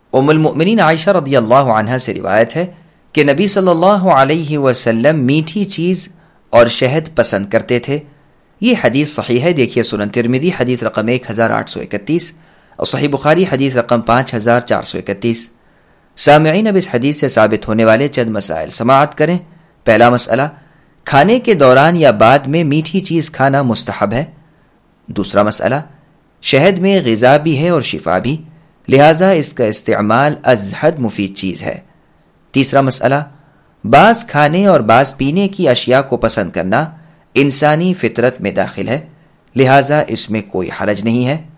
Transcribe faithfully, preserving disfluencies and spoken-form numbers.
उम्मुल मोमिनीन आयशा रदियल्लाहु अन्हा से रिवायत है कि नबी सल्लल्लाहु अलैहि वसल्लम मीठी चीज़ और शहद पसंद करते थे। ये हदीस सही है। देखिए सुनन तिरमिज़ी हदीस रकम एक हज़ार आठ सौ इकतीस और सही बुखारी हदीस रकम पाँच हज़ार चार सौ इकतीस। सामईन, अब इस हदीस से साबित होने वाले चंद मसाइल समाअत करें। पहला मसला, खाने के दौरान या बाद में मीठी चीज़ खाना मुस्तहब है। दूसरा मसला, शहद में ग़िज़ा भी है और शिफा भी, लिहाजा इसका इस्तेमाल अज़हद मुफीद चीज़ है। तीसरा मसला, बास खाने और बास पीने की अशिया को पसंद करना इंसानी फितरत में दाखिल है, लिहाजा इसमें कोई हरज नहीं है।